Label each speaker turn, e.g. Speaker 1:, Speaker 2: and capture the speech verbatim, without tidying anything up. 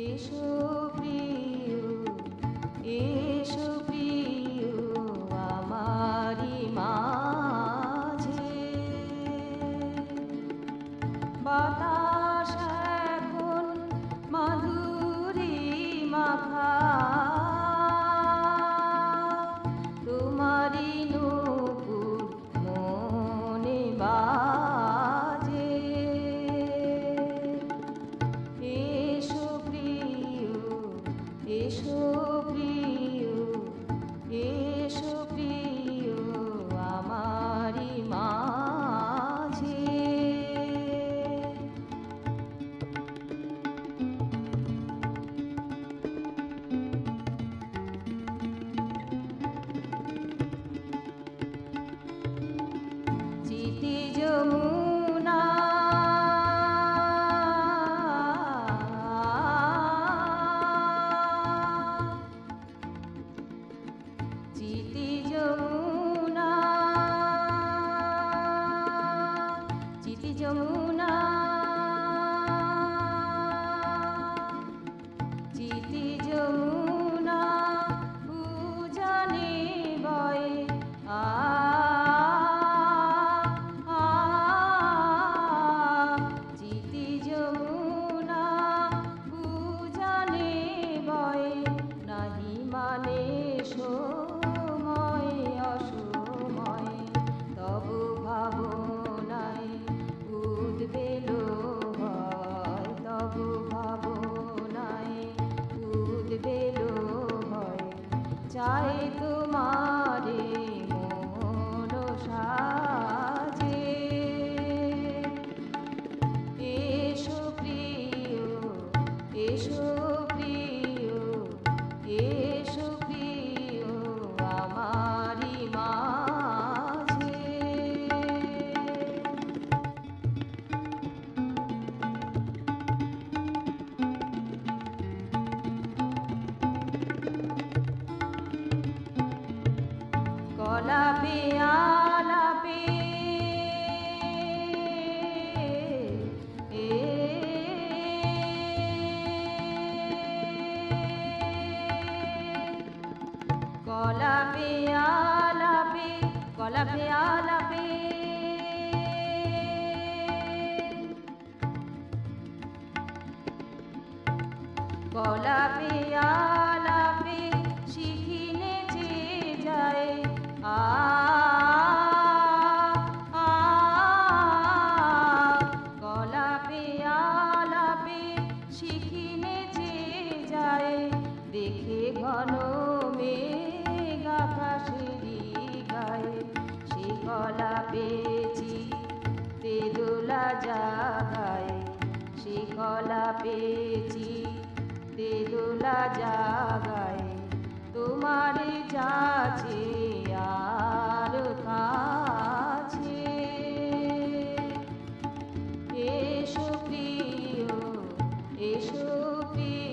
Speaker 1: এসো প্রিয়, এসো প্রিয় আমারি মাঝে। বাতাস এখন মাধুরী মাখা, তোমারি নূপুর মনে বাজে। এসো প্রিয়, এসো প্রিয়, এসো প্রিয় আমারি মাঝে। চিতি যমুনা চিতি যমুনা চিতি যমুনা চিতি যমুনা উজানে বয়ে আ চিতি যমুনা উজানে বয়ে, নাহি মানে সময় অসময় তবু ভাবনায় উদ্বেলো হয়, তবু ভাবনায় উদ্বেলো হয়। চাই তোমারে মন সাজে। এসো প্রিয়, এসো প্রিয়, এসো প্রিয় আমারি মাঝে। কলাপে আলাপে এ কলাপে আলাপে কলাপে আলাপে কলাপে আলাপে শিখিনে যে যায় আ আ কলাপে আলাপে শিখিনে যে যায়, দেখে ঘন মেঘ আকাশেরই গায়ে। সে কলাপে চিত্তে দোলা জাগায়, সে কলাপে চিত্তে দোলা জাগায়। তোমারে যাচে আর কাছে। এসো প্রিয়, এসো প্রিয়।